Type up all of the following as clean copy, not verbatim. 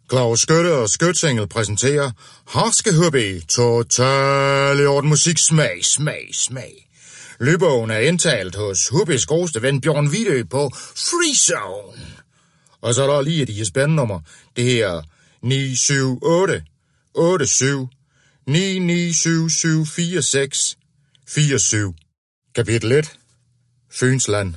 Claus Skytte og Skytsengel præsenterer Harske Hobby, total i orden musik, smag. Lydbogen er indtalt hos Hubbys groveste ven Bjørn Vidø på Freezone. Og så er der lige et ISBN-nummer. Det her 978 87 997746 47. Kapitel 1. Fynsland.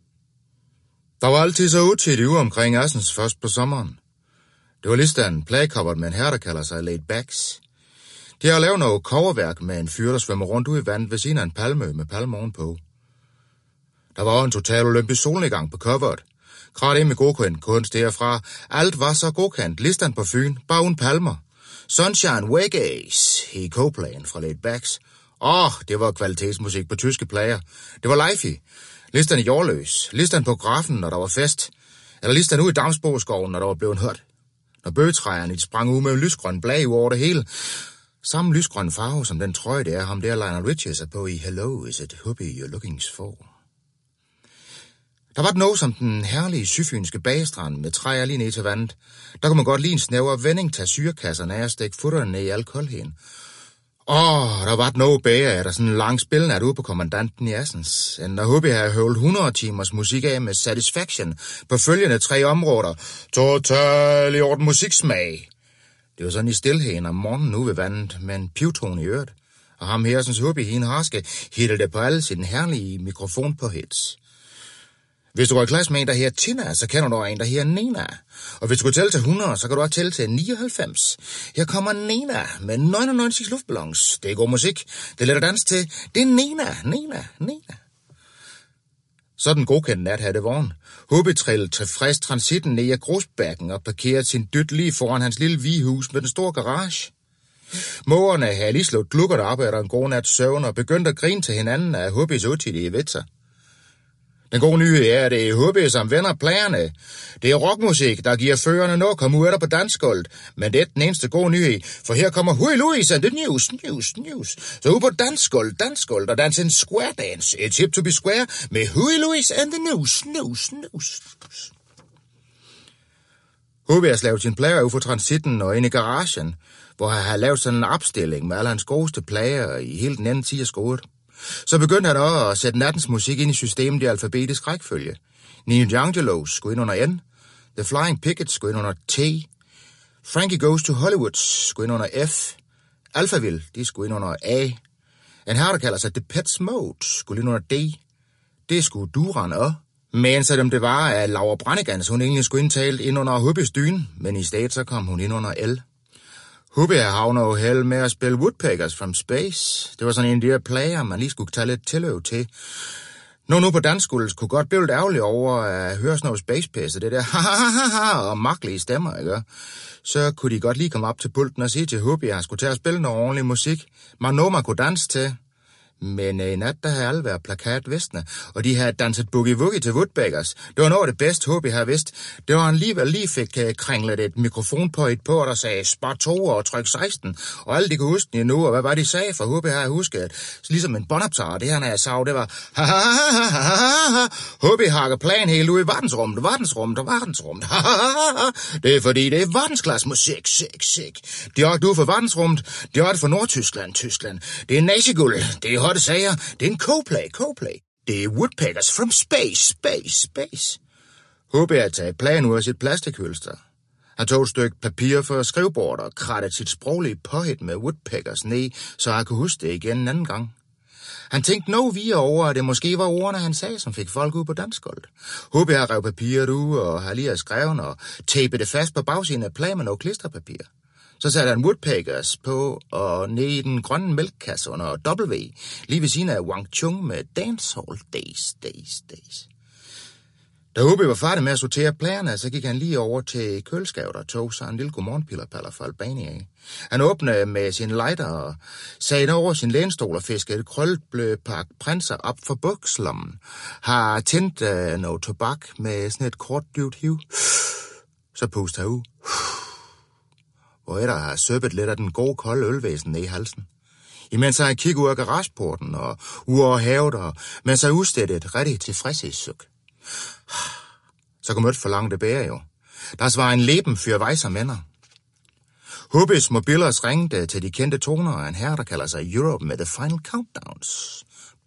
Der var altid så utidigt ude omkring Assens først på sommeren. Det var listan plagekopper med en herre, der kalder sig Laid Backs. De har lavet noget coverværk med en fyr, der svømmer rundt ud i vandet ved siden af en palmø med palme ovenpå. Der var en total olympisk solnedgang på coveret. Krat ind med godkendt kunst derfra. Alt var så godkendt. Listan på Fyn, bare uden palmer. Sunshine Wages i Coplanen fra Laid Backs. Det var kvalitetsmusik på tyske plager. Det var live. Listan i Jordløs. Listan på Grafen, når der var fest. Eller listan ude i Damsborgskoven, når der var blevet hørt. Når bøgetræerne sprang ud med lysgrøn blag over det hele. Samme lysgrøn farve som den trøje, det er ham der Lionel Richie er på i Hello, is it hobby you're looking for? Der var noget som den herlige syfynske bagestrand med træer lige ned til vandet. Der kunne man godt lide en snæver vending, tage syrekasserne af og stikke futterne ned i al koldheden. Der var noget bedre af der sådan en lang spilnat ude på kommandanten i Assens, end der Hobby havde høvlet 100 timers musik af med Satisfaction på følgende 3 områder. Total i orden musiksmag. Det var sådan i stilheden om morgenen ude ved vandet med en pivtone i øret. Og ham her, som Hobby, hende harske, hittede det på alle sin herlige mikrofon på hits. Hvis du går i klasse med en, der her Tina, så kender du en, der her Nena. Og hvis du går tælle til 100, så kan du også tælle til 99. Her kommer Nena med 99 luftballons. Det er god musik. Det er let at danse til. Det er Nena. Sådan godkendt nat havde det vogn. Hobby trillede tilfreds transitten ned ad grusbakken og parkerede sin dyt lige foran hans lille hvihus med den store garage. Mågerne havde lige slået glukkerne op efter en god nat søvn og begyndte at grine til hinanden af Hobbys utidige vitser. Den gode nyhed er, at det er Hobby, som vender plagerne. Det er rockmusik, der giver førerne noget at komme ud af på dansgulvet. Men det er den eneste gode nyhed, for her kommer Huey Lewis and the news. Så ud på dansgulvet og danse en square dance. It's hip to be square med Huey Lewis and the news. Hobby har lavet sin plager ud for transitten og ind i garagen, hvor han har lavet sådan en opstilling med alle hans godeste plager i hele den anden side af skåret. Så begyndte han også at sætte nattens musik ind i systemet i alfabetisk rækkefølge. Nino Angelos skulle ind under N, The Flying Pickets skulle ind under T, Frankie Goes to Hollywood skulle ind under F, Alphaville, de skulle ind under A, en her, der kalder sig The Pets Mode, skulle ind under D, det skulle Duran også. Men selvom det var, at Laura Brannegans, hun egentlig skulle indtale ind under Hubbys dyne, men i stedet så kom hun ind under L. Hobby havner jo held med at spille Woodpeckers from Space. Det var sådan en af de der plager, man lige skulle tage lidt tilløb til. Nu på danskuls kunne godt blive lidt ærgerlig over at høre sådan noget space-pisse, det der og magtelige stemmer, ikke? Så kunne de godt lige komme op til pulten og sige til Hobby, at han skulle tage og spille noget ordentlig musik. Man kunne danse til. Men i nat, der havde alle været plakatvisne, og de havde danset boogie-woogie til Woodpeckers. Det var noget af det bedste, Hobby havde vidst. Det var han lige fik kringlet et mikrofon på, der sagde spot 2 og tryk 16, og alle de kunne huske det nu, og hvad var de sagde, for Hobby havde husket, ligesom en båndoptager, det han havde sagt, det var Hobby hakker plan helt ud i verdensrummet. Det er fordi, det er verdensklasse musik, sick. De har ikke ud for verdensrummet, de har det for Nordtyskland, Tyskland. Det er naziguld, det er hotte sager. Det er en Coplay. Det er Woodpeckers from Space. Hobby har taget planen ud af sit plastikhylster. Han tog et stykke papir for skrivebordet og krattede sit sproglige påhit med Woodpeckers ned, så han kunne huske det igen en anden gang. Han tænkte noget videre over, at det måske var ordene, han sagde, som fik folk ud på dansgulvet. Hobby har revet papiret ud og har lige skrevet og tapet det fast på bagsiden af pladen med noget klisterpapir. Så satte han Woodpeckers på og ned i den grønne mælkekasse under W, lige ved siden af Wang Chung med Dancehall Days. Da Hobby var færdig med at sortere plagerne, så gik han lige over til køleskabet og tog sig en lille godmorgenpillerpaller fra Albania. Han åbnede med sin lighter og sagde over sin lænestol og fiskede et krøllet pakke prinser op for bukslommen. Har tændt noget tobak med sådan et kort dybt hiv. Så pustede han ud. Hvor der har søbet lidt af den gode kolde ølvæsen ned i halsen. Imens han kiggede ud af garageporten og ud over havet, og mens han udstedte et rigtig tilfredshedssuk. Så kom mødt for langt det bære jo. Das war ein Leben für weiße Männer. Hubis mobilers ringte til de kendte toner af en herre, der kalder sig Europe med The Final Countdowns.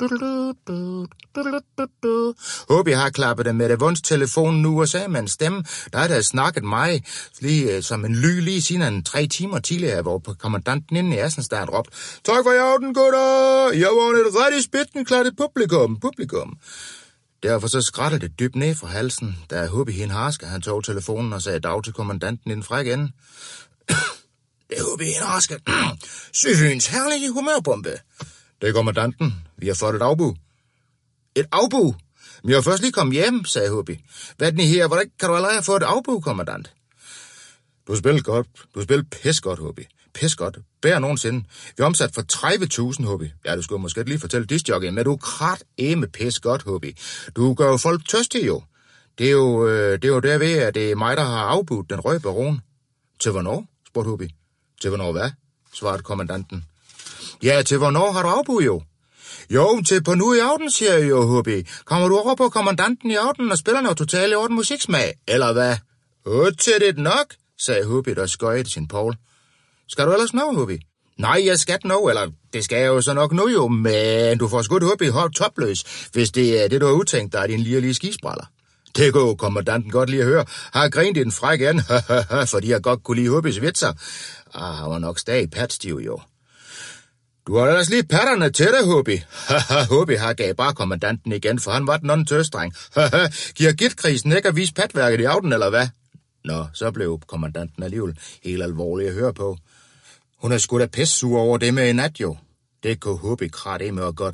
Hubi har klappet det med det vundstelefon nu og sagde med en stemme, der havde snakket mig lige som en ly lige siden 3 timer tidligere, hvor kommandanten inde i Assenstad råbte, tak for jorden, gutter! Jeg var et rigtig spidtenklattet publikum. Derfor så skrættede det dybt ned fra halsen, da Hubi hende harske, han tog telefonen og sagde dag til kommandanten i den frække ende. Det er Hubi hende harske. Syfyns herlige humørbombe. Det er kommandanten. Vi har fået et afbud. Et afbud? Men jeg er først lige kommet hjem, sagde Hubi. Hvad er den her? Hvordan kan du allerede have fået et afbud, kommandant? Du spiller godt. Du spiller pis godt, Hubi. Pis godt. Bær nogensinde. Vi er omsat for 30.000, Hubi. Ja, du skulle måske lige fortælle discjockeyen, men du er kratæme pis godt, Hubi. Du gør jo folk tørstige, jo. Det er jo derved, at det er mig, der har afbudt den røde baron. Til hvornår? Spurgte Hubi. Til hvornår hvad? Svarede kommandanten. Ja, til hvornår har du afbud, jo? Jo, til på nu i aften, siger jeg jo, Hubi. Kommer du over på kommandanten i aften og spiller noget totalt i orden musiksmag? Eller hvad? Til det nok, sagde Hubi, der skøjede sin Paul. Skal du ellers nå, Hubi? Nej, jeg skal nå, eller det skal jeg jo så nok nå jo, men du får skudt Hubi hårdt topløs, hvis det er det, du har udtænkt dig, din lige skispraller. Det kunne kommandanten godt lige at høre. Har grint i den frække an, fordi jeg godt kunne lide Hubis vitser. Han var nok stadig patstiv, jo. Du har ellers lige patterne til dig, Hubi. Hubi har gav bare kommandanten igen, for han var den anden tøstreng. Giver gitkrisen ikke at vise patværket i aften, eller hvad? Nå, så blev kommandanten alligevel helt alvorlig at høre på. Hun er sgu da pissur over det med i nat, jo. Det kunne Hubi krat med og godt